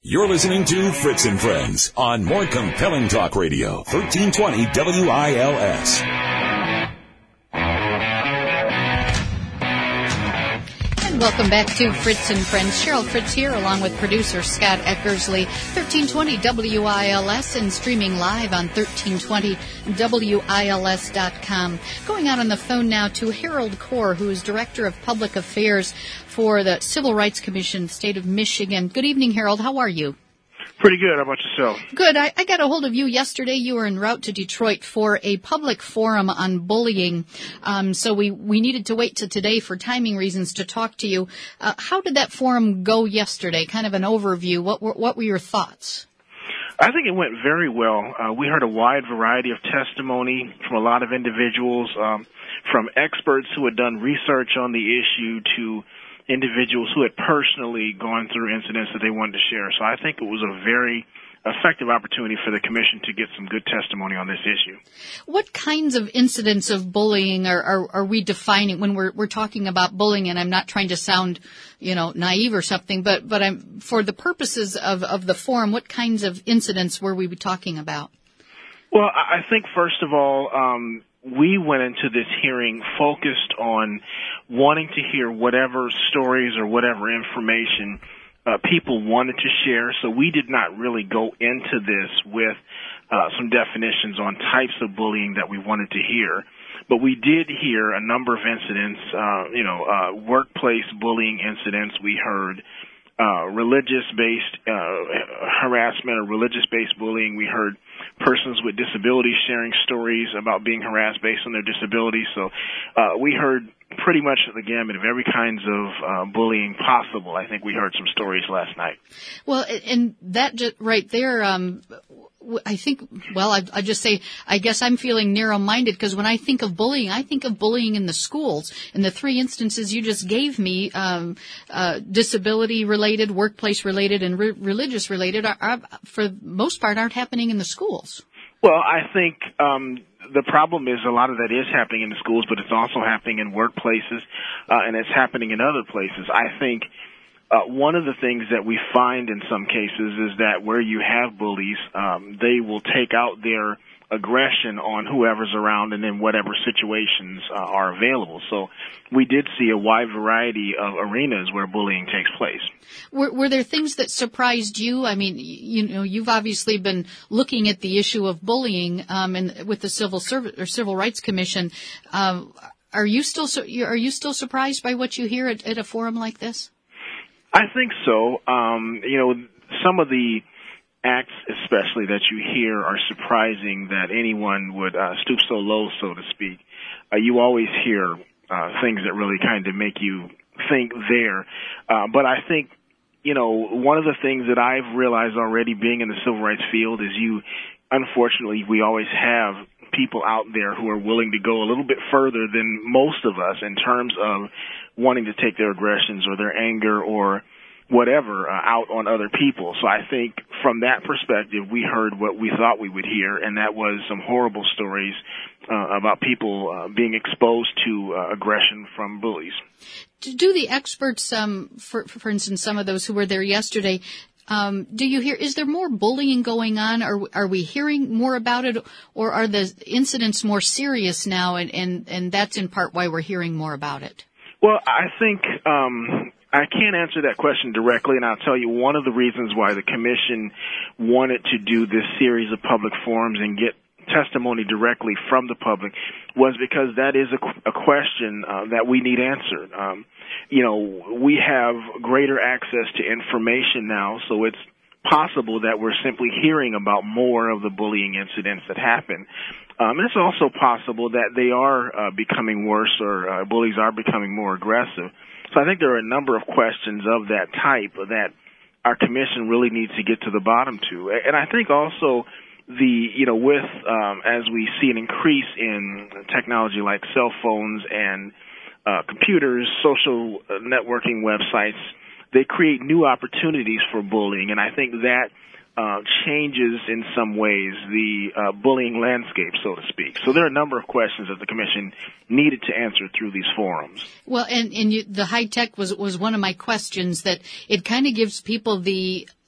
You're listening to Fritz and Friends on More Compelling Talk Radio, 1320 WILS. And welcome back to Fritz and Friends. Cheryl Fritz here, along with producer Scott Eckersley, 1320 WILS, and streaming live on 1320WILS.com. Going out on the phone now to Harold Corr, who is Director of Public Affairs for the Civil Rights Commission, State of Michigan. Good evening, Harold. How are you? Pretty good. How about yourself? Good. I got a hold of you yesterday. You were en route to Detroit for a public forum on bullying. So we needed to wait till today for timing reasons to talk to you. How did that forum go yesterday? Kind of an overview. What were your thoughts? I think it went very well. We heard a wide variety of testimony from a lot of individuals, from experts who had done research on the issue to individuals who had personally gone through incidents that they wanted to share. So I think it was a very effective opportunity for the commission to get some good testimony on this issue. What kinds of incidents of bullying are we defining when we're talking about bullying? And I'm not trying to sound, naive or something, but I'm, for the purposes of the forum, what kinds of incidents were we talking about? Well, I think first of all, we went into this hearing focused on wanting to hear whatever stories or whatever information people wanted to share. So we did not really go into this with some definitions on types of bullying that we wanted to hear. But we did hear a number of incidents, workplace bullying incidents. We heard religious-based harassment or religious-based bullying. We heard persons with disabilities sharing stories about being harassed based on their disability. So we heard pretty much the gamut of every kinds of bullying possible. I think we heard some stories last night. Well, and that just right there, I think, I just say, I guess I'm feeling narrow-minded because when I think of bullying in the schools. In the three instances you just gave me, disability-related, workplace-related, and religious-related, are, for the most part, aren't happening in the schools. Well, I think the problem is a lot of that is happening in the schools, but it's also happening in workplaces, and it's happening in other places. I think one of the things that we find in some cases is that where you have bullies, they will take out their aggression on whoever's around and in whatever situations are available. So we did see a wide variety of arenas where bullying takes place. Were there things that surprised you? I mean, you've obviously been looking at the issue of bullying and with the Civil Rights Commission. Are you still surprised by what you hear at a forum like this? I think so. Some of the acts especially that you hear are surprising that anyone would stoop so low, so to speak. You always hear things that really kind of make you think there. But I think, one of the things that I've realized already being in the civil rights field is unfortunately, we always have people out there who are willing to go a little bit further than most of us in terms of wanting to take their aggressions or their anger or whatever out on other people. So I think from that perspective, we heard what we thought we would hear, and that was some horrible stories about people being exposed to aggression from bullies. Do the experts, for instance, some of those who were there yesterday, do you hear, is there more bullying going on? Are we hearing more about it, or are the incidents more serious now, and that's in part why we're hearing more about it? Well, I think I can't answer that question directly, and I'll tell you one of the reasons why the commission wanted to do this series of public forums and get testimony directly from the public was because that is a question that we need answered. We have greater access to information now, so it's possible that we're simply hearing about more of the bullying incidents that happen. And it's also possible that they are becoming worse, or bullies are becoming more aggressive. So I think there are a number of questions of that type that our commission really needs to get to the bottom to. And I think also as we see an increase in technology like cell phones and computers, social networking websites, they create new opportunities for bullying, and I think that changes in some ways the bullying landscape, so to speak. So there are a number of questions that the commission needed to answer through these forums. Well, and the high tech was one of my questions, that it kind of gives people the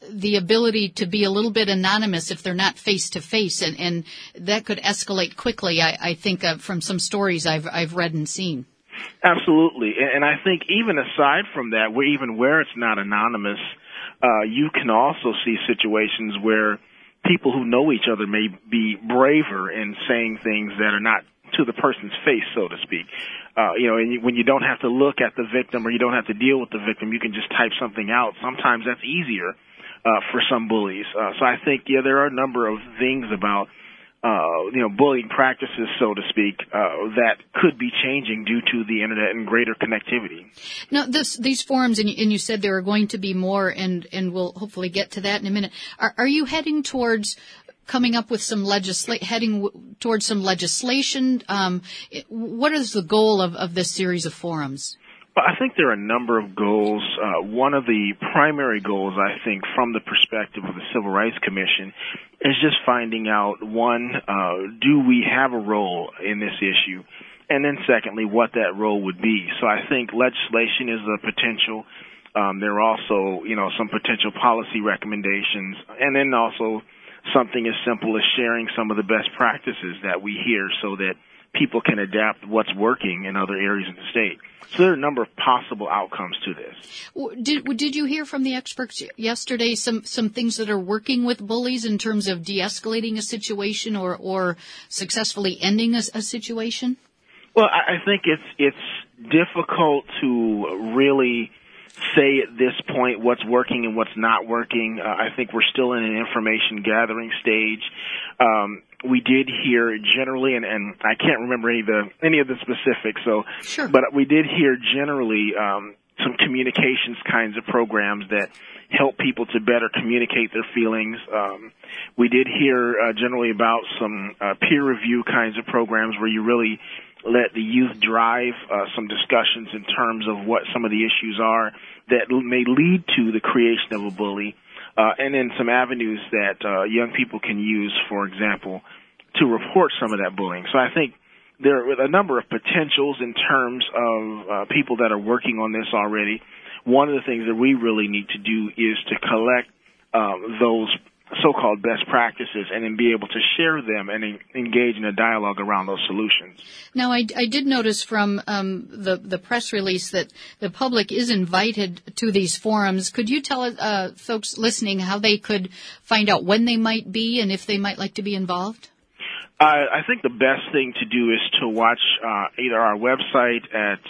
the ability to be a little bit anonymous if they're not face to face, and that could escalate quickly. I think from some stories I've read and seen. Absolutely, and I think even aside from that, where it's not anonymous, you can also see situations where people who know each other may be braver in saying things that are not to the person's face, so to speak. And when you don't have to look at the victim or you don't have to deal with the victim, you can just type something out. Sometimes that's easier for some bullies. So I think, there are a number of things about bullying practices, so to speak, that could be changing due to the internet and greater connectivity. Now, these forums, and you said there are going to be more, and we'll hopefully get to that in a minute. Are you heading towards coming up with some towards some legislation? What is the goal of this series of forums? Well, I think there are a number of goals. One of the primary goals, I think, from the perspective of the Civil Rights Commission is just finding out, one, do we have a role in this issue? And then secondly, what that role would be. So I think legislation is a potential. There are also, some potential policy recommendations, and then also something as simple as sharing some of the best practices that we hear so that people can adapt what's working in other areas of the state. So there are a number of possible outcomes to this. Did you hear from the experts yesterday some things that are working with bullies in terms of de-escalating a situation or successfully ending a situation? Well, I think it's difficult to really say at this point what's working and what's not working. I think we're still in an information gathering stage. We did hear generally, and I can't remember any of the specifics, sure. But we did hear generally some communications kinds of programs that help people to better communicate their feelings. We did hear generally about some peer review kinds of programs where you really let the youth drive some discussions in terms of what some of the issues are that may lead to the creation of a bully, and then some avenues that young people can use, for example, to report some of that bullying. So I think there are a number of potentials in terms of people that are working on this already. One of the things that we really need to do is to collect those so-called best practices and then be able to share them and engage in a dialogue around those solutions. Now, I did notice from the press release that the public is invited to these forums. Could you tell folks listening how they could find out when they might be and if they might like to be involved? I think the best thing to do is to watch either our website at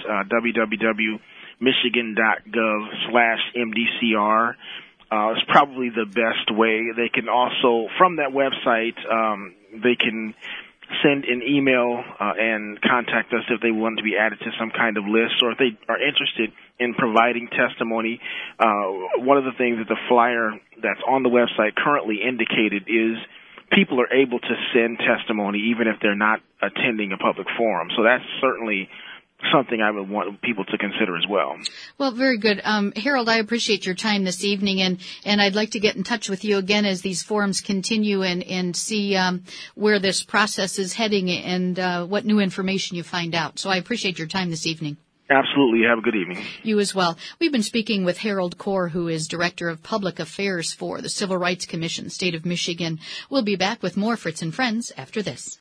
www.michigan.gov/MDCR. It's probably the best way. They can also, from that website, they can send an email and contact us if they want to be added to some kind of list, or if they are interested in providing testimony. One of the things that the flyer that's on the website currently indicated is people are able to send testimony even if they're not attending a public forum. So that's certainly something I would want people to consider as well. Well, very good. Harold, I appreciate your time this evening, and I'd like to get in touch with you again as these forums continue and see where this process is heading and what new information you find out. So I appreciate your time this evening. Absolutely. Have a good evening. You as well. We've been speaking with Harold Corr, who is Director of Public Affairs for the Civil Rights Commission, State of Michigan. We'll be back with more Fritz and Friends after this.